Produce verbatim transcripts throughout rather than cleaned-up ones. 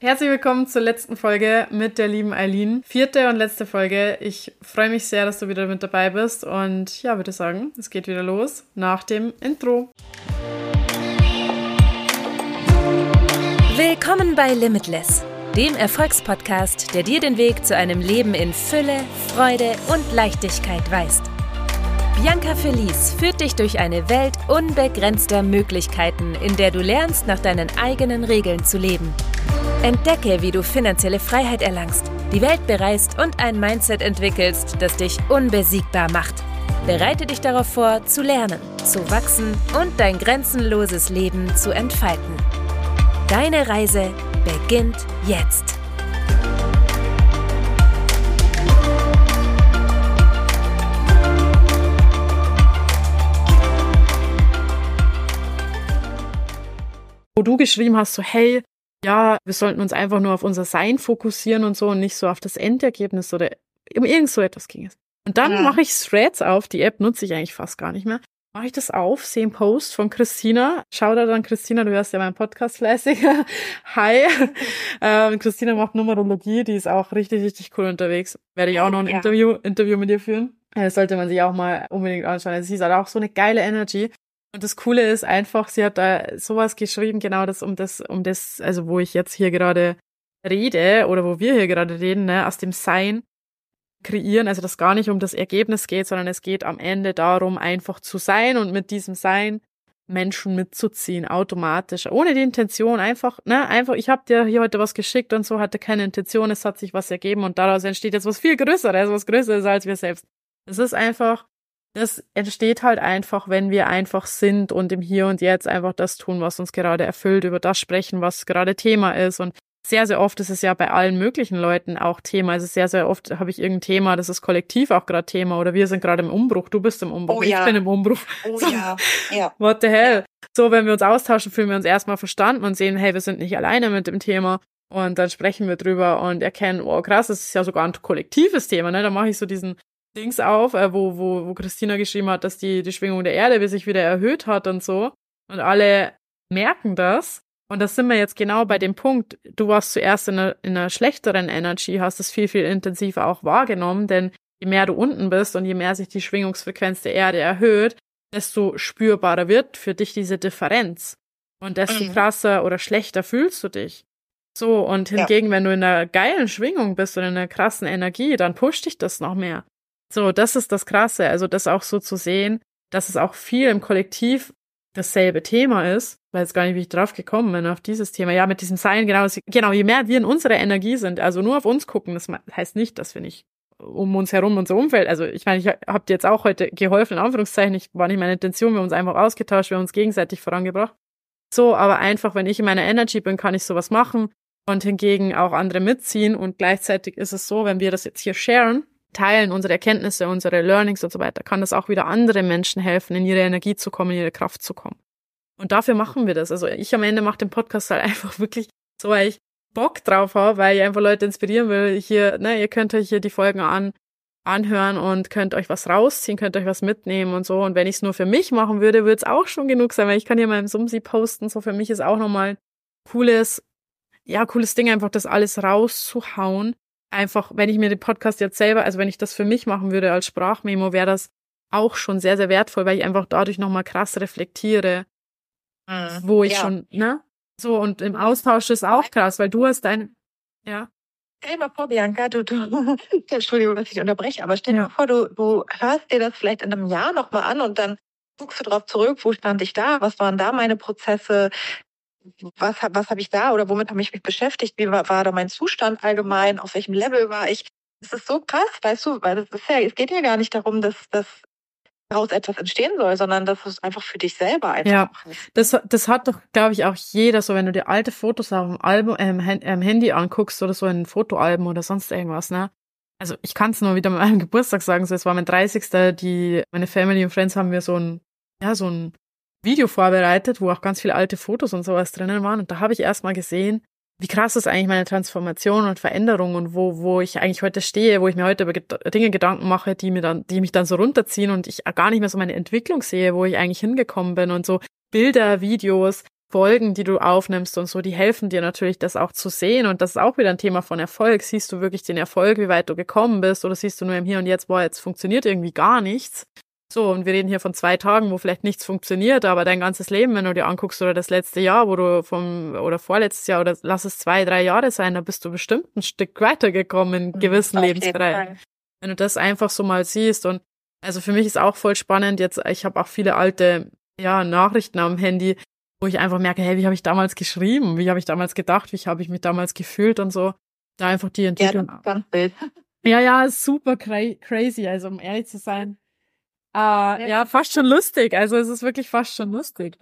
Herzlich willkommen zur letzten Folge mit der lieben Eileen. Vierte und letzte Folge. Ich freue mich sehr, dass du wieder mit dabei bist und ja, würde sagen, es geht wieder los nach dem Intro. Willkommen bei Limitless, dem Erfolgspodcast, der dir den Weg zu einem Leben in Fülle, Freude und Leichtigkeit weist. Bianca Felice führt dich durch eine Welt unbegrenzter Möglichkeiten, in der du lernst, nach deinen eigenen Regeln zu leben. Entdecke, wie du finanzielle Freiheit erlangst, die Welt bereist und ein Mindset entwickelst, das dich unbesiegbar macht. Bereite dich darauf vor, zu lernen, zu wachsen und dein grenzenloses Leben zu entfalten. Deine Reise beginnt jetzt. Wo du geschrieben hast, so hey, ja, wir sollten uns einfach nur auf unser Sein fokussieren und so und nicht so auf das Endergebnis oder um irgend so etwas ging es. Und dann ja. mache ich Threads auf, die App nutze ich eigentlich fast gar nicht mehr. Mache ich das auf, sehe einen Post von Christina. Schau da dann, Christina, du hörst ja meinen Podcast fleißig. Hi. ähm, Christina macht Numerologie, die ist auch richtig, richtig cool unterwegs. Werde ich auch noch ein ja. Interview, Interview mit ihr führen. Das sollte man sich auch mal unbedingt anschauen. Also sie ist halt auch so eine geile Energy. Und das Coole ist einfach, sie hat da sowas geschrieben, genau das, um das, um das, also wo ich jetzt hier gerade rede oder wo wir hier gerade reden, ne, aus dem Sein kreieren, also dass gar nicht um das Ergebnis geht, sondern es geht am Ende darum, einfach zu sein und mit diesem Sein Menschen mitzuziehen, automatisch, ohne die Intention, einfach, ne, einfach, ich habe dir hier heute was geschickt und so, hatte keine Intention, es hat sich was ergeben und daraus entsteht jetzt was viel Größeres, was größer ist als wir selbst. Es ist einfach, das entsteht halt einfach, wenn wir einfach sind und im Hier und Jetzt einfach das tun, was uns gerade erfüllt, über das sprechen, was gerade Thema ist. Und sehr, sehr oft ist es ja bei allen möglichen Leuten auch Thema. Also sehr, sehr oft habe ich irgendein Thema, das ist kollektiv auch gerade Thema oder wir sind gerade im Umbruch, du bist im Umbruch, oh, ja. ich bin im Umbruch. Oh so, ja, ja. What the hell? So, wenn wir uns austauschen, fühlen wir uns erstmal verstanden und sehen, hey, wir sind nicht alleine mit dem Thema. Und dann sprechen wir drüber und erkennen, oh krass, das ist ja sogar ein kollektives Thema, ne? Da mache ich so diesen Dings auf, äh, wo, wo, wo Christina geschrieben hat, dass die, die Schwingung der Erde sich wieder erhöht hat und so. Und alle merken das. Und das sind wir jetzt genau bei dem Punkt. Du warst zuerst in einer, in einer schlechteren Energy, hast es viel, viel intensiver auch wahrgenommen, denn je mehr du unten bist und je mehr sich die Schwingungsfrequenz der Erde erhöht, desto spürbarer wird für dich diese Differenz. Und desto mhm. krasser oder schlechter fühlst du dich. So, und hingegen, ja. wenn du in einer geilen Schwingung bist und in einer krassen Energie, dann pusht dich das noch mehr. So, das ist das Krasse, also das auch so zu sehen, dass es auch viel im Kollektiv dasselbe Thema ist, weil jetzt gar nicht, wie ich drauf gekommen bin, auf dieses Thema. Ja, mit diesem Sein, genau, genau, je mehr wir in unserer Energie sind, also nur auf uns gucken, das heißt nicht, dass wir nicht um uns herum unser Umfeld, also ich meine, ich habe dir jetzt auch heute geholfen, in Anführungszeichen, ich, war nicht meine Intention, wir haben uns einfach ausgetauscht, wir haben uns gegenseitig vorangebracht. So, aber einfach, wenn ich in meiner Energy bin, kann ich sowas machen und hingegen auch andere mitziehen und gleichzeitig ist es so, wenn wir das jetzt hier sharen, teilen, unsere Erkenntnisse, unsere Learnings und so weiter, kann das auch wieder andere Menschen helfen, in ihre Energie zu kommen, in ihre Kraft zu kommen. Und dafür machen wir das. Also ich am Ende mache den Podcast halt einfach wirklich so, weil ich Bock drauf habe, weil ich einfach Leute inspirieren will. Hier, ne, ihr könnt euch hier die Folgen an, anhören und könnt euch was rausziehen, könnt euch was mitnehmen und so. Und wenn ich es nur für mich machen würde, würde es auch schon genug sein, weil ich kann hier mal im Sumsi posten. So für mich ist auch nochmal cooles, ja, cooles Ding, einfach das alles rauszuhauen. Einfach, wenn ich mir den Podcast jetzt selber, also wenn ich das für mich machen würde als Sprachmemo, wäre das auch schon sehr, sehr wertvoll, weil ich einfach dadurch nochmal krass reflektiere, mhm. wo ich ja. schon, ne? So, und im Austausch ist auch krass, weil du hast dein, ja. Stell dir mal vor, Bianca, du, du, Entschuldigung, dass ich dich unterbreche, aber stell dir ja. mal vor, du, du hörst dir das vielleicht in einem Jahr nochmal an und dann guckst du drauf zurück, wo stand ich da, was waren da meine Prozesse, was, was habe ich da oder womit habe ich mich beschäftigt, wie war, war da mein Zustand allgemein, auf welchem Level war ich. Das ist so krass, weißt du, weil das ist ja, es geht ja gar nicht darum, dass, dass daraus etwas entstehen soll, sondern dass es einfach für dich selber einfach ja, ist. Das, das hat doch, glaube ich, auch jeder so, wenn du dir alte Fotos auf dem Album, ähm, ähm, Handy anguckst oder so in Fotoalben oder sonst irgendwas, ne? Also ich kann es nur wieder mit meinem Geburtstag sagen, so es war mein dreißigster Die, meine Family und Friends haben wir so ein, ja, so ein Video vorbereitet, wo auch ganz viele alte Fotos und sowas drinnen waren. Und da habe ich erst mal gesehen, wie krass ist eigentlich meine Transformation und Veränderung und wo wo ich eigentlich heute stehe, wo ich mir heute über Dinge Gedanken mache, die mir dann, die mich dann so runterziehen und ich gar nicht mehr so meine Entwicklung sehe, wo ich eigentlich hingekommen bin und so Bilder, Videos, Folgen, die du aufnimmst und so, die helfen dir natürlich, das auch zu sehen. Und das ist auch wieder ein Thema von Erfolg. Siehst du wirklich den Erfolg, wie weit du gekommen bist? Oder siehst du nur im Hier und Jetzt, boah, jetzt funktioniert irgendwie gar nichts? So, und wir reden hier von zwei Tagen, wo vielleicht nichts funktioniert, aber dein ganzes Leben, wenn du dir anguckst, oder das letzte Jahr, wo du vom, oder vorletztes Jahr, oder lass es zwei, drei Jahre sein, da bist du bestimmt ein Stück weitergekommen in gewissen Auf Lebensbereichen. Wenn du das einfach so mal siehst. Und also für mich ist auch voll spannend jetzt, ich habe auch viele alte, ja, Nachrichten am Handy, wo ich einfach merke, hey, wie habe ich damals geschrieben? Wie habe ich damals gedacht? Wie habe ich mich damals gefühlt und so? Da einfach die Entwicklung. Ja, ganz wild. Ja, ja, ist super cra- crazy, also um ehrlich zu sein. Äh, ja. ja, fast schon lustig. Also es ist wirklich fast schon lustig.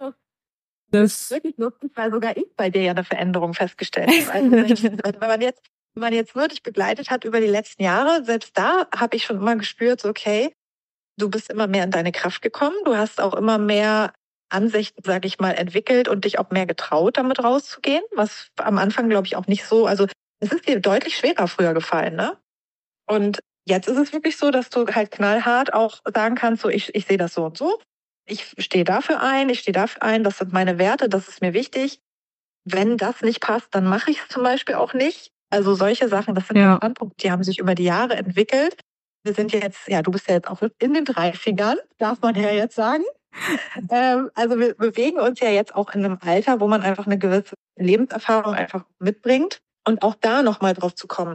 Das ist wirklich lustig, weil sogar ich bei dir ja eine Veränderung festgestellt habe. Also wenn man jetzt, wenn man jetzt nur dich begleitet hat über die letzten Jahre, selbst da habe ich schon immer gespürt, so, okay, du bist immer mehr in deine Kraft gekommen. Du hast auch immer mehr Ansichten, sage ich mal, entwickelt und dich auch mehr getraut, damit rauszugehen, was am Anfang, glaube ich, auch nicht so, also es ist dir deutlich schwerer früher gefallen, ne? Und jetzt ist es wirklich so, dass du halt knallhart auch sagen kannst, so ich, ich sehe das so und so. Ich stehe dafür ein, ich stehe dafür ein, das sind meine Werte, das ist mir wichtig. Wenn das nicht passt, dann mache ich es zum Beispiel auch nicht. Also solche Sachen, das sind ja Standpunkte, die haben sich über die Jahre entwickelt. Wir sind ja jetzt, ja, du bist ja jetzt auch in den dreißigern, darf man ja jetzt sagen. ähm, also wir bewegen uns ja jetzt auch in einem Alter, wo man einfach eine gewisse Lebenserfahrung einfach mitbringt. Und auch da nochmal drauf zu kommen.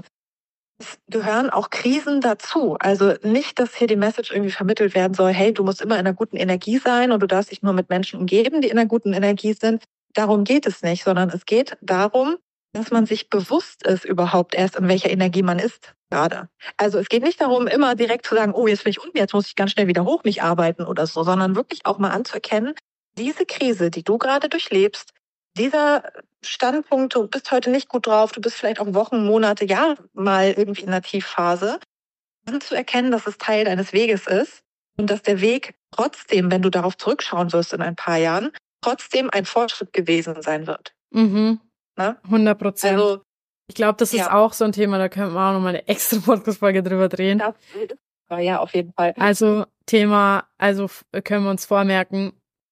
Es gehören auch Krisen dazu. Also nicht, dass hier die Message irgendwie vermittelt werden soll, hey, du musst immer in einer guten Energie sein und du darfst dich nur mit Menschen umgeben, die in einer guten Energie sind. Darum geht es nicht, sondern es geht darum, dass man sich bewusst ist überhaupt erst, in welcher Energie man ist gerade. Also es geht nicht darum, immer direkt zu sagen, oh, jetzt bin ich unten, jetzt muss ich ganz schnell wieder hoch mich arbeiten oder so, sondern wirklich auch mal anzuerkennen, diese Krise, die du gerade durchlebst, dieser Standpunkt, du bist heute nicht gut drauf, du bist vielleicht auch Wochen, Monate, Jahre mal irgendwie in einer Tiefphase, dann zu erkennen, dass es Teil deines Weges ist und dass der Weg trotzdem, wenn du darauf zurückschauen wirst in ein paar Jahren, trotzdem ein Fortschritt gewesen sein wird. Mhm. Ne? hundert Prozent. Also, ich glaube, das ja. ist auch so ein Thema, da können wir auch nochmal eine extra Podcast-Folge drüber drehen. Das, ja, auf jeden Fall. Also Thema, also können wir uns vormerken,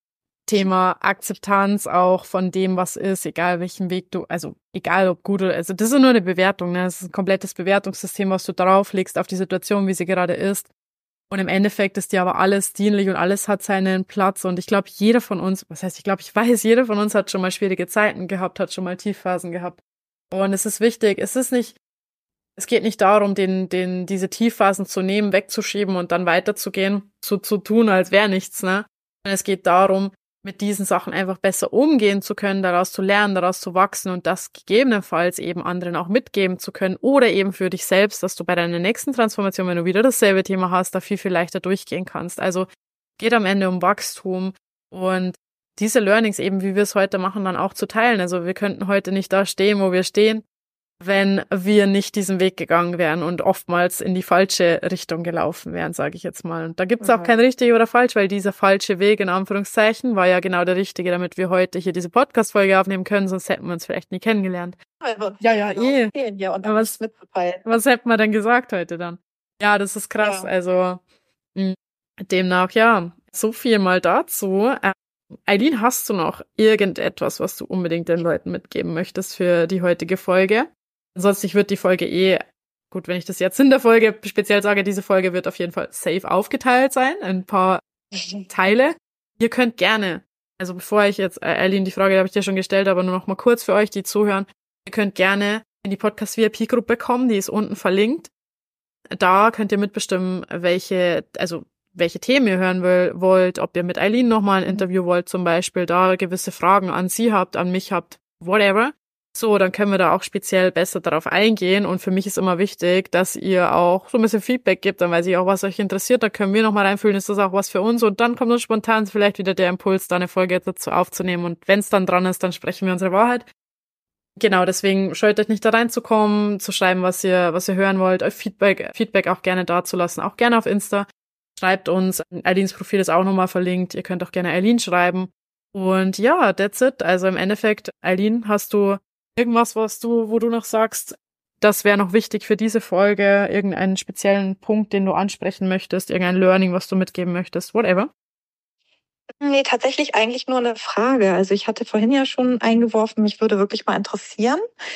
Thema Akzeptanz auch von dem, was ist, egal welchen Weg du, also egal ob gut oder, also das ist nur eine Bewertung, ne? Das ist ein komplettes Bewertungssystem, was du drauflegst auf die Situation, wie sie gerade ist. Und im Endeffekt ist dir aber alles dienlich und alles hat seinen Platz. Und ich glaube, jeder von uns, was heißt, ich glaube, ich weiß, jeder von uns hat schon mal schwierige Zeiten gehabt, hat schon mal Tiefphasen gehabt. Und es ist wichtig, es ist nicht, es geht nicht darum, den, den, diese Tiefphasen zu nehmen, wegzuschieben und dann weiterzugehen, so zu tun, als wäre nichts, ne? Und es geht darum, mit diesen Sachen einfach besser umgehen zu können, daraus zu lernen, daraus zu wachsen und das gegebenenfalls eben anderen auch mitgeben zu können oder eben für dich selbst, dass du bei deiner nächsten Transformation, wenn du wieder dasselbe Thema hast, da viel, viel leichter durchgehen kannst. Also geht am Ende um Wachstum und diese Learnings eben, wie wir es heute machen, dann auch zu teilen. Also wir könnten heute nicht da stehen, wo wir stehen, wenn wir nicht diesen Weg gegangen wären und oftmals in die falsche Richtung gelaufen wären, sage ich jetzt mal. Und da gibt's auch Mhm. kein richtig oder falsch, weil dieser falsche Weg, in Anführungszeichen, war ja genau der richtige, damit wir heute hier diese Podcast-Folge aufnehmen können, sonst hätten wir uns vielleicht nie kennengelernt. Ja, ja, eh. Ja, und Aber was, was hätten wir denn gesagt heute dann? Ja, das ist krass. Ja. Also mh, demnach, ja, so viel mal dazu. Äh, Eileen, hast du noch irgendetwas, was du unbedingt den Leuten mitgeben möchtest für die heutige Folge? Ansonsten, ich würde die Folge eh, gut, wenn ich das jetzt in der Folge speziell sage, diese Folge wird auf jeden Fall safe aufgeteilt sein, ein paar Teile. Ihr könnt gerne, also bevor ich jetzt, äh, Eileen, die Frage habe ich dir schon gestellt, aber nur noch mal kurz für euch, die zuhören, ihr könnt gerne in die Podcast-V I P-Gruppe kommen, die ist unten verlinkt. Da könnt ihr mitbestimmen, welche, also welche Themen ihr hören will, wollt, ob ihr mit Eileen nochmal ein Interview wollt zum Beispiel, da gewisse Fragen an sie habt, an mich habt, whatever. So, dann können wir da auch speziell besser darauf eingehen und für mich ist immer wichtig, dass ihr auch so ein bisschen Feedback gebt, dann weiß ich auch, was euch interessiert, da können wir nochmal reinfühlen, ist das auch was für uns und dann kommt uns spontan vielleicht wieder der Impuls, da eine Folge dazu aufzunehmen und wenn es dann dran ist, dann sprechen wir unsere Wahrheit. Genau, deswegen scheut euch nicht da reinzukommen, zu schreiben, was ihr was ihr hören wollt, euch Feedback, Feedback auch gerne dazulassen, auch gerne auf Insta. Schreibt uns, Eileens Profil ist auch nochmal verlinkt, ihr könnt auch gerne Eileen schreiben und ja, that's it, also im Endeffekt, Eileen, hast du irgendwas, was du, wo du noch sagst, das wäre noch wichtig für diese Folge, irgendeinen speziellen Punkt, den du ansprechen möchtest, irgendein Learning, was du mitgeben möchtest, whatever? Nee, tatsächlich eigentlich nur eine Frage. Also ich hatte vorhin ja schon eingeworfen, mich würde wirklich mal interessieren,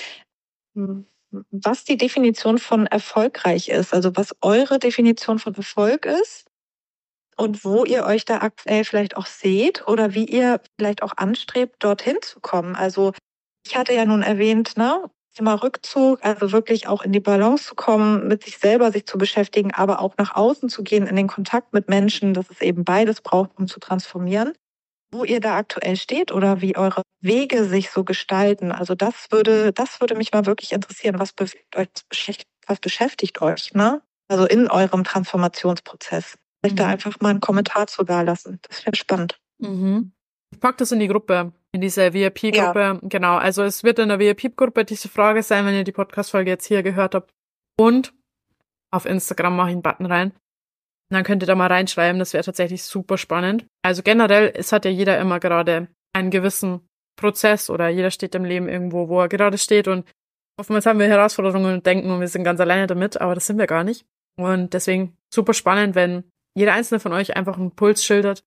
was die Definition von erfolgreich ist. Also was eure Definition von Erfolg ist und wo ihr euch da aktuell vielleicht auch seht oder wie ihr vielleicht auch anstrebt, dorthin zu kommen. Also ich hatte ja nun erwähnt, ne, Thema Rückzug, also wirklich auch in die Balance zu kommen, mit sich selber sich zu beschäftigen, aber auch nach außen zu gehen, in den Kontakt mit Menschen, dass es eben beides braucht, um zu transformieren. Wo ihr da aktuell steht oder wie eure Wege sich so gestalten. Also das würde, das würde mich mal wirklich interessieren. Was bewegt euch, was beschäftigt euch, ne? Also in eurem Transformationsprozess. Vielleicht mhm. da einfach mal einen Kommentar zu da lassen. Das wäre spannend. Mhm. Ich pack das in die Gruppe, in diese V I P-Gruppe. Ja. Genau, also es wird in der V I P-Gruppe diese Frage sein, wenn ihr die Podcast-Folge jetzt hier gehört habt. Und auf Instagram mache ich einen Button rein. Dann könnt ihr da mal reinschreiben, das wäre tatsächlich super spannend. Also generell, es hat ja jeder immer gerade einen gewissen Prozess oder jeder steht im Leben irgendwo, wo er gerade steht und oftmals haben wir Herausforderungen und denken, und wir sind ganz alleine damit, aber das sind wir gar nicht. Und deswegen super spannend, wenn jeder einzelne von euch einfach einen Puls schildert.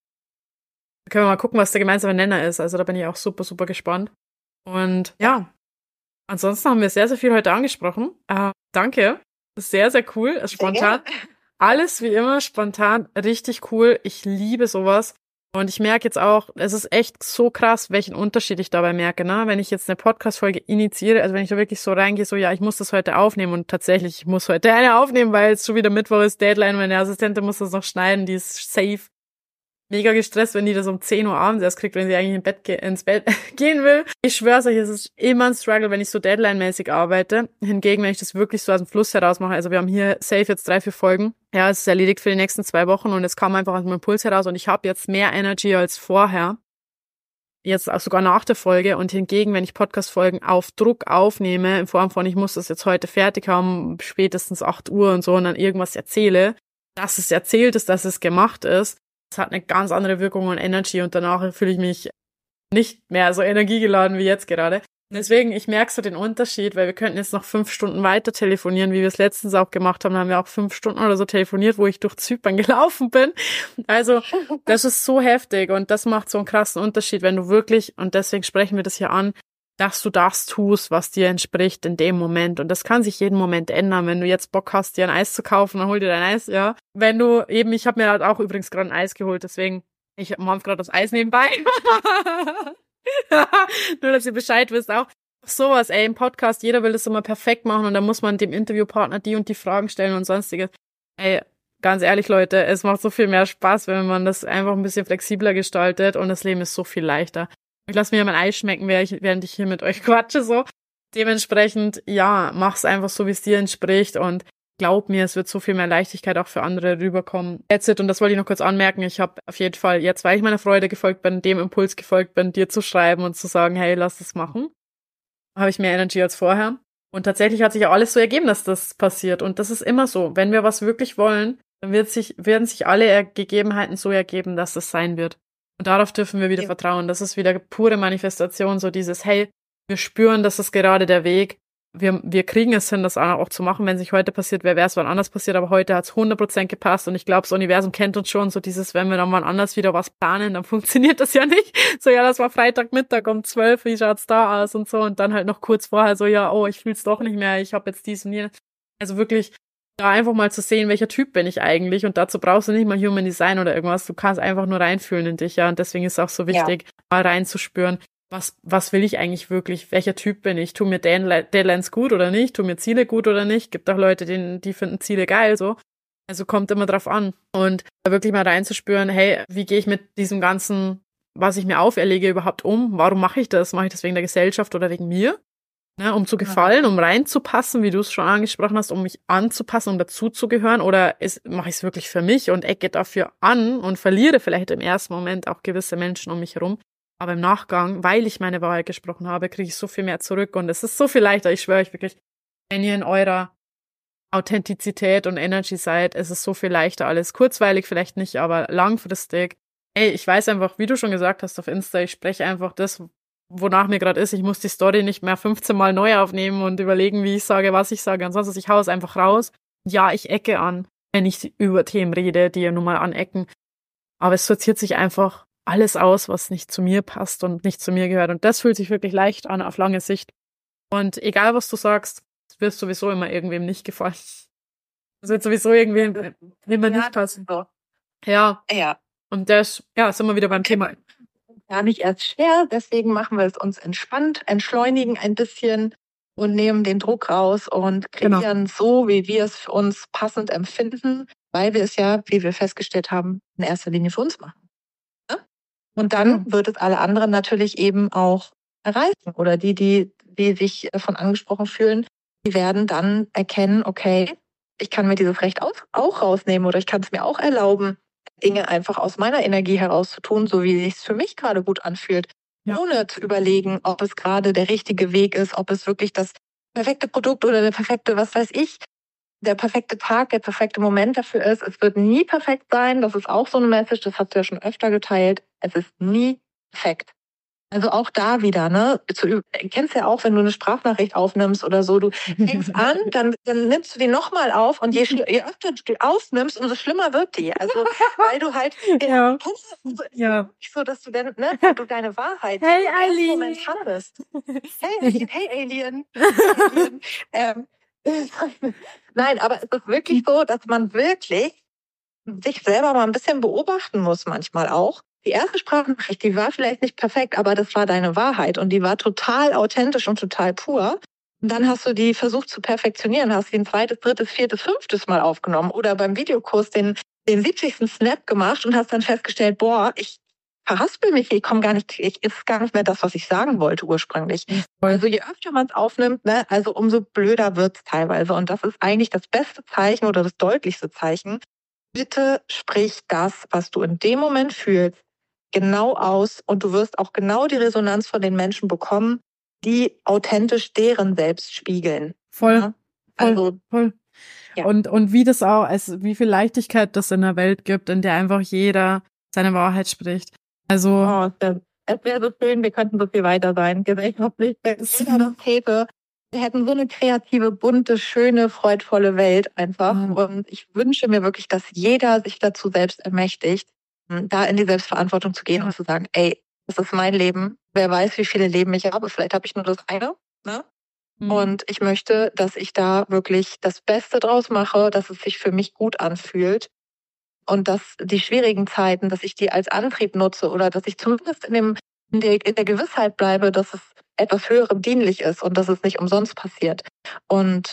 Da können wir mal gucken, was der gemeinsame Nenner ist. Also da bin ich auch super, super gespannt. Und ja, ansonsten haben wir sehr, sehr viel heute angesprochen. Äh, danke, sehr, sehr cool, spontan. Alles wie immer spontan, richtig cool. Ich liebe sowas. Und ich merke jetzt auch, es ist echt so krass, welchen Unterschied ich dabei merke, ne? Wenn ich jetzt eine Podcast-Folge initiiere, also wenn ich da wirklich so reingehe, so, ja, ich muss das heute aufnehmen und tatsächlich, ich muss heute eine aufnehmen, weil es schon wieder Mittwoch ist, Deadline, meine Assistentin muss das noch schneiden, die ist safe. Mega gestresst, wenn die das um zehn Uhr abends erst kriegt, wenn sie eigentlich im Bett ge- ins Bett gehen will. Ich schwör's euch, es ist immer ein Struggle, wenn ich so Deadline-mäßig arbeite. Hingegen, wenn ich das wirklich so aus dem Fluss heraus mache, also wir haben hier safe jetzt drei, vier Folgen. Ja, es ist erledigt für die nächsten zwei Wochen und es kam einfach aus meinem Impuls heraus und ich habe jetzt mehr Energy als vorher. Jetzt auch sogar nach der Folge. Und hingegen, wenn ich Podcast-Folgen auf Druck aufnehme, in Form von, ich muss das jetzt heute fertig haben, spätestens acht Uhr und so, und dann irgendwas erzähle, dass es erzählt ist, dass es gemacht ist, es hat eine ganz andere Wirkung und Energy und danach fühle ich mich nicht mehr so energiegeladen wie jetzt gerade. Deswegen, ich merke so den Unterschied, weil wir könnten jetzt noch fünf Stunden weiter telefonieren, wie wir es letztens auch gemacht haben. Da haben wir auch fünf Stunden oder so telefoniert, wo ich durch Zypern gelaufen bin. Also das ist so heftig und das macht so einen krassen Unterschied, wenn du wirklich, und deswegen sprechen wir das hier an, dass du das tust, was dir entspricht in dem Moment. Und das kann sich jeden Moment ändern. Wenn du jetzt Bock hast, dir ein Eis zu kaufen, dann hol dir dein Eis, ja. Wenn du eben, ich habe mir halt auch übrigens gerade ein Eis geholt, deswegen, ich mache gerade das Eis nebenbei. Nur, dass ihr Bescheid wisst auch. Sowas, ey, im Podcast, jeder will das immer perfekt machen und dann muss man dem Interviewpartner die und die Fragen stellen und sonstiges. Ey, ganz ehrlich, Leute, es macht so viel mehr Spaß, wenn man das einfach ein bisschen flexibler gestaltet und das Leben ist so viel leichter. Ich lasse mir ja mein Eis schmecken, während ich hier mit euch quatsche, so. Dementsprechend, ja, mach's einfach so, wie es dir entspricht und glaub mir, es wird so viel mehr Leichtigkeit auch für andere rüberkommen. That's it. Und das wollte ich noch kurz anmerken. Ich habe auf jeden Fall jetzt, weil ich meiner Freude gefolgt bin, dem Impuls gefolgt bin, dir zu schreiben und zu sagen, hey, lass das machen. Habe ich mehr Energy als vorher. Und tatsächlich hat sich auch alles so ergeben, dass das passiert. Und das ist immer so. Wenn wir was wirklich wollen, dann wird sich, werden sich alle Gegebenheiten so ergeben, dass das sein wird. Und darauf dürfen wir wieder ja. vertrauen. Das ist wieder pure Manifestation, so dieses, hey, wir spüren, das ist gerade der Weg. Wir, wir kriegen es hin, das auch zu machen. Wenn es nicht heute passiert, wer wäre es wann anders passiert, aber heute hat es hundert Prozent gepasst und ich glaube, das Universum kennt uns schon, so dieses, wenn wir dann mal anders wieder was planen, dann funktioniert das ja nicht. So, ja, das war Freitagmittag um zwölf, wie schaut's da aus und so und dann halt noch kurz vorher so, ja, oh, ich fühl's doch nicht mehr, ich habe jetzt dies und jenes. Also wirklich, da einfach mal zu sehen, welcher Typ bin ich eigentlich und dazu brauchst du nicht mal Human Design oder irgendwas, du kannst einfach nur reinfühlen in dich, ja, und deswegen ist es auch so wichtig, ja. mal reinzuspüren, was was will ich eigentlich wirklich, welcher Typ bin ich, tun mir Deadlines gut oder nicht, tun mir Ziele gut oder nicht, gibt auch Leute, die, die finden Ziele geil, so, also kommt immer drauf an und da wirklich mal reinzuspüren, hey, wie gehe ich mit diesem ganzen, was ich mir auferlege, überhaupt um, warum mache ich das, mache ich das wegen der Gesellschaft oder wegen mir? Ne, um zu gefallen, um reinzupassen, wie du es schon angesprochen hast, um mich anzupassen, um dazuzugehören, oder mache ich es wirklich für mich und ecke dafür an und verliere vielleicht im ersten Moment auch gewisse Menschen um mich herum, aber im Nachgang, weil ich meine Wahrheit gesprochen habe, kriege ich so viel mehr zurück und es ist so viel leichter, ich schwöre euch wirklich, wenn ihr in eurer Authentizität und Energy seid, es ist so viel leichter alles, kurzweilig vielleicht nicht, aber langfristig. Ey, ich weiß einfach, wie du schon gesagt hast auf Insta, ich spreche einfach das, wonach mir gerade ist. Ich muss die Story nicht mehr fünfzehn Mal neu aufnehmen und überlegen, wie ich sage, was ich sage. Ansonsten, ich hau es einfach raus. Ja, ich ecke an, wenn ich über Themen rede, die ja nun mal anecken. Aber es sortiert sich einfach alles aus, was nicht zu mir passt und nicht zu mir gehört. Und das fühlt sich wirklich leicht an auf lange Sicht. Und egal, was du sagst, es wird sowieso immer irgendwem nicht gefallen. Es wird sowieso irgendwem immer nicht passen. So. Ja. Ja. Und das, ja, sind wir wieder beim Thema. Gar nicht erst schwer, deswegen machen wir es uns entspannt, entschleunigen ein bisschen und nehmen den Druck raus und kreieren genau. so, wie wir es für uns passend empfinden, weil wir es ja, wie wir festgestellt haben, in erster Linie für uns machen. Ja? Und dann mhm. wird es alle anderen natürlich eben auch erreichen. Oder die, die, die sich davon angesprochen fühlen, die werden dann erkennen, okay, ich kann mir dieses Recht auch, auch rausnehmen oder ich kann es mir auch erlauben, Dinge einfach aus meiner Energie heraus zu tun, so wie es sich für mich gerade gut anfühlt, ja. ohne zu überlegen, ob es gerade der richtige Weg ist, ob es wirklich das perfekte Produkt oder der perfekte, was weiß ich, der perfekte Tag, der perfekte Moment dafür ist. Es wird nie perfekt sein. Das ist auch so eine Message, das hast du ja schon öfter geteilt. Es ist nie perfekt. Also auch da wieder, ne? Du kennst ja auch, wenn du eine Sprachnachricht aufnimmst oder so, du fängst an, dann, dann nimmst du die nochmal auf und je, je öfter du die aufnimmst, umso schlimmer wird die. Also weil du halt ja. so, ja. so, dass du dann, ne, du deine Wahrheit hey, im ersten Moment hattest. Hey Alien, hey Alien. Alien. ähm, Nein, aber es ist wirklich so, dass man wirklich sich selber mal ein bisschen beobachten muss manchmal auch. Die erste Sprachnachricht, die war vielleicht nicht perfekt, aber das war deine Wahrheit und die war total authentisch und total pur. Und dann hast du die versucht zu perfektionieren, hast sie ein zweites, drittes, viertes, fünftes Mal aufgenommen oder beim Videokurs den, den siebzigsten Snap gemacht und hast dann festgestellt, boah, ich verhaspel mich, ich komme gar nicht, ich ist gar nicht mehr das, was ich sagen wollte ursprünglich. Also je öfter man es aufnimmt, ne, also umso blöder wird's teilweise. Und das ist eigentlich das beste Zeichen oder das deutlichste Zeichen. Bitte sprich das, was du in dem Moment fühlst, genau aus und du wirst auch genau die Resonanz von den Menschen bekommen, die authentisch deren selbst spiegeln. Voll, ja? Also, voll, voll. Ja. Und, und wie das auch, also wie viel Leichtigkeit das in der Welt gibt, in der einfach jeder seine Wahrheit spricht. Also. Oh, es wäre so schön, wir könnten so viel weiter sein. Gesellschaftlich, wenn jeder das täte. Wir hätten so eine kreative, bunte, schöne, freudvolle Welt einfach. Mhm. Und ich wünsche mir wirklich, dass jeder sich dazu selbst ermächtigt, da in die Selbstverantwortung zu gehen und zu sagen, ey, das ist mein Leben. Wer weiß, wie viele Leben ich habe. Vielleicht habe ich nur das eine. Ne? Mhm. Und ich möchte, dass ich da wirklich das Beste draus mache, dass es sich für mich gut anfühlt. Und dass die schwierigen Zeiten, dass ich die als Antrieb nutze oder dass ich zumindest in, dem, in, der, in der Gewissheit bleibe, dass es etwas Höherem dienlich ist und dass es nicht umsonst passiert. Und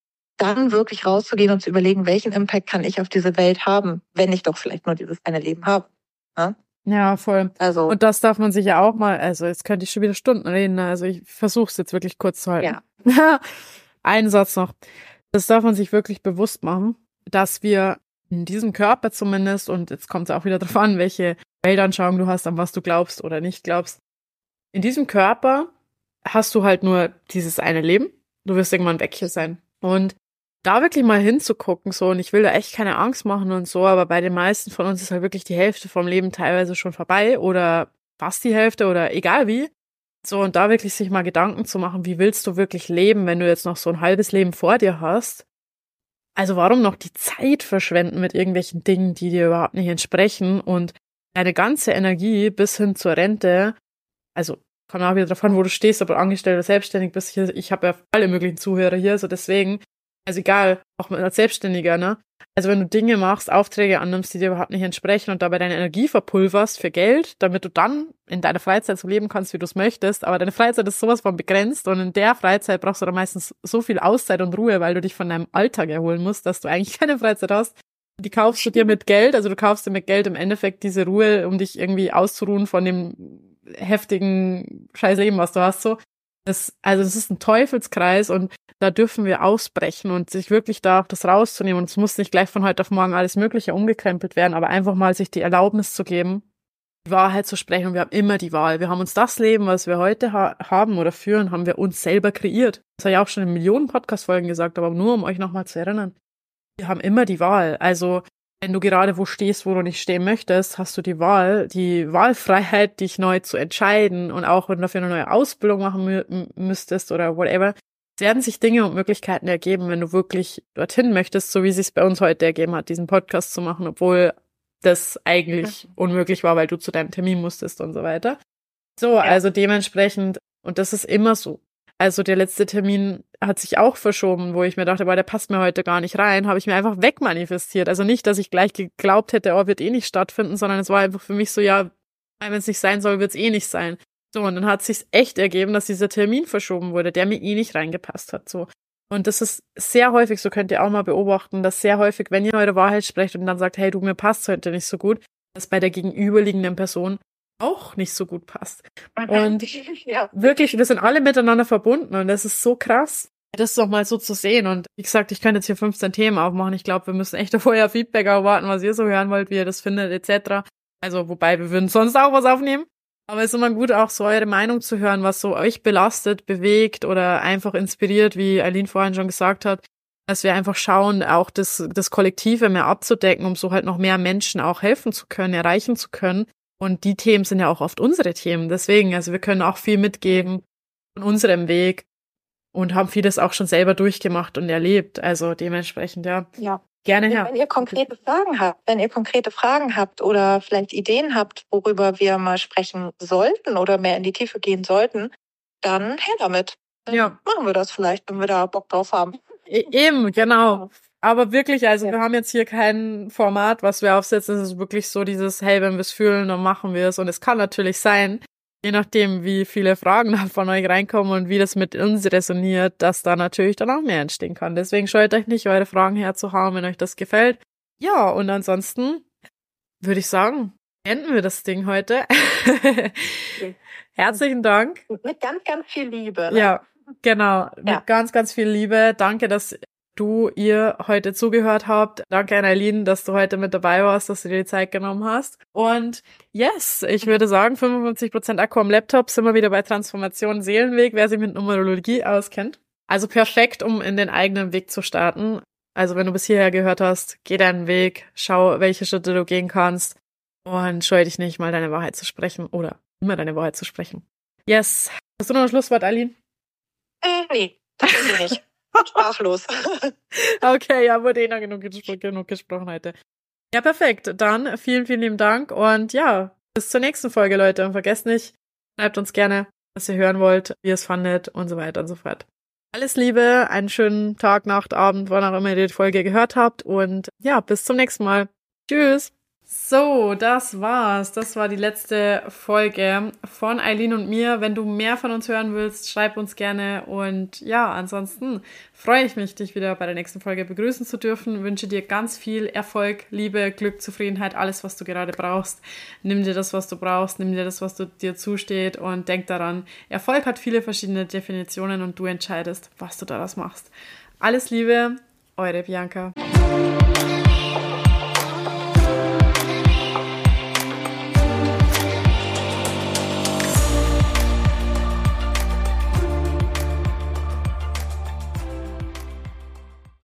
dann wirklich rauszugehen und zu überlegen, welchen Impact kann ich auf diese Welt haben, wenn ich doch vielleicht nur dieses eine Leben habe. Ja, ja voll. Also, und das darf man sich ja auch mal, also jetzt könnte ich schon wieder Stunden reden, also ich versuche es jetzt wirklich kurz zu halten. Ja. Einen Satz noch. Das darf man sich wirklich bewusst machen, dass wir in diesem Körper zumindest, und jetzt kommt es auch wieder darauf an, welche Weltanschauung du hast, an was du glaubst oder nicht glaubst. In diesem Körper hast du halt nur dieses eine Leben. Du wirst irgendwann weg hier sein. Und da wirklich mal hinzugucken, so, und ich will da echt keine Angst machen und so, aber bei den meisten von uns ist halt wirklich die Hälfte vom Leben teilweise schon vorbei oder fast die Hälfte oder egal wie. So, und da wirklich sich mal Gedanken zu machen, wie willst du wirklich leben, wenn du jetzt noch so ein halbes Leben vor dir hast? Also warum noch die Zeit verschwenden mit irgendwelchen Dingen, die dir überhaupt nicht entsprechen und deine ganze Energie bis hin zur Rente, also kommt auch wieder drauf an, wo du stehst, ob du angestellt oder selbstständig bist. Ich, ich habe ja alle möglichen Zuhörer hier, so deswegen, also egal, auch als Selbstständiger, ne? Also wenn du Dinge machst, Aufträge annimmst, die dir überhaupt nicht entsprechen und dabei deine Energie verpulverst für Geld, damit du dann in deiner Freizeit so leben kannst, wie du es möchtest, aber deine Freizeit ist sowas von begrenzt und in der Freizeit brauchst du dann meistens so viel Auszeit und Ruhe, weil du dich von deinem Alltag erholen musst, dass du eigentlich keine Freizeit hast. Die kaufst du dir mit Geld, also du kaufst dir mit Geld im Endeffekt diese Ruhe, um dich irgendwie auszuruhen von dem heftigen scheiß Leben, was du hast, so. Das, also das ist ein Teufelskreis und da dürfen wir ausbrechen und sich wirklich da auch das rauszunehmen. Und es muss nicht gleich von heute auf morgen alles Mögliche umgekrempelt werden, aber einfach mal sich die Erlaubnis zu geben, die Wahrheit zu sprechen. Und wir haben immer die Wahl. Wir haben uns das Leben, was wir heute ha- haben oder führen, haben wir uns selber kreiert. Das habe ich auch schon in Millionen Podcast-Folgen gesagt, aber nur um euch nochmal zu erinnern. Wir haben immer die Wahl. Also wenn du gerade wo stehst, wo du nicht stehen möchtest, hast du die Wahl, die Wahlfreiheit, dich neu zu entscheiden und auch wenn du dafür eine neue Ausbildung machen mü- müsstest oder whatever. Es werden sich Dinge und Möglichkeiten ergeben, wenn du wirklich dorthin möchtest, so wie es sich bei uns heute ergeben hat, diesen Podcast zu machen, obwohl das eigentlich unmöglich war, weil du zu deinem Termin musstest und so weiter. So, ja. Also dementsprechend, und das ist immer so. Also der letzte Termin hat sich auch verschoben, wo ich mir dachte, boah, der passt mir heute gar nicht rein, habe ich mir einfach wegmanifestiert. Also nicht, dass ich gleich geglaubt hätte, oh, wird eh nicht stattfinden, sondern es war einfach für mich so, ja, wenn es nicht sein soll, wird es eh nicht sein. So, und dann hat es sich echt ergeben, dass dieser Termin verschoben wurde, der mir eh nicht reingepasst hat. So. Und das ist sehr häufig, so könnt ihr auch mal beobachten, dass sehr häufig, wenn ihr eure Wahrheit sprecht und dann sagt, hey, du, mir passt heute nicht so gut, dass bei der gegenüberliegenden Person auch nicht so gut passt. Und ja. Wirklich, wir sind alle miteinander verbunden und das ist so krass, das doch mal so zu sehen. Und wie gesagt, ich könnte jetzt hier fünfzehn Themen aufmachen. Ich glaube, wir müssen echt vorher Feedback erwarten, was ihr so hören wollt, wie ihr das findet, et cetera. Also, wobei, wir würden sonst auch was aufnehmen. Aber es ist immer gut, auch so eure Meinung zu hören, was so euch belastet, bewegt oder einfach inspiriert, wie Eileen vorhin schon gesagt hat, dass wir einfach schauen, auch das, das Kollektive mehr abzudecken, um so halt noch mehr Menschen auch helfen zu können, erreichen zu können. Und die Themen sind ja auch oft unsere Themen. Deswegen, also wir können auch viel mitgeben von unserem Weg und haben vieles auch schon selber durchgemacht und erlebt. Also dementsprechend, ja. Ja. Gerne her. Wenn ihr konkrete Fragen habt, wenn ihr konkrete Fragen habt oder vielleicht Ideen habt, worüber wir mal sprechen sollten oder mehr in die Tiefe gehen sollten, dann her damit. Dann ja. Machen wir das vielleicht, wenn wir da Bock drauf haben. E- eben, genau. Aber wirklich, also ja. Wir haben jetzt hier kein Format, was wir aufsetzen. Es ist wirklich so dieses, hey, wenn wir es fühlen, dann machen wir es. Und es kann natürlich sein, je nachdem, wie viele Fragen von euch reinkommen und wie das mit uns resoniert, dass da natürlich dann auch mehr entstehen kann. Deswegen scheut euch nicht, eure Fragen herzuhauen, wenn euch das gefällt. Ja, und ansonsten würde ich sagen, beenden wir das Ding heute. Okay. Herzlichen Dank. Mit ganz, ganz viel Liebe. Ne? Ja, genau. Ja. Mit ganz, ganz viel Liebe. Danke, dass du ihr heute zugehört habt. Danke an Eileen, dass du heute mit dabei warst, dass du dir die Zeit genommen hast. Und yes, ich würde sagen, fünfundfünfzig Prozent Akku am Laptop, sind wir wieder bei Transformation Seelenweg, wer sich mit Numerologie auskennt. Also perfekt, um in den eigenen Weg zu starten. Also wenn du bis hierher gehört hast, geh deinen Weg, schau, welche Schritte du gehen kannst und scheue dich nicht, mal deine Wahrheit zu sprechen oder immer deine Wahrheit zu sprechen. Yes. Hast du noch ein Schlusswort, Eileen? Äh, nee, tatsächlich nicht. Sprachlos. Okay, ja, wurde eh noch genug, gespro- genug gesprochen heute. Ja, perfekt. Dann vielen, vielen lieben Dank und ja, bis zur nächsten Folge, Leute. Und vergesst nicht, schreibt uns gerne, was ihr hören wollt, wie ihr es fandet und so weiter und so fort. Alles Liebe, einen schönen Tag, Nacht, Abend, wann auch immer ihr die Folge gehört habt und ja, bis zum nächsten Mal. Tschüss! So, das war's. Das war die letzte Folge von Eileen und mir. Wenn du mehr von uns hören willst, schreib uns gerne. Und ja, ansonsten freue ich mich, dich wieder bei der nächsten Folge begrüßen zu dürfen. Wünsche dir ganz viel Erfolg, Liebe, Glück, Zufriedenheit, alles, was du gerade brauchst. Nimm dir das, was du brauchst. Nimm dir das, was du, dir zusteht. Und denk daran, Erfolg hat viele verschiedene Definitionen und du entscheidest, was du daraus machst. Alles Liebe, eure Bianca.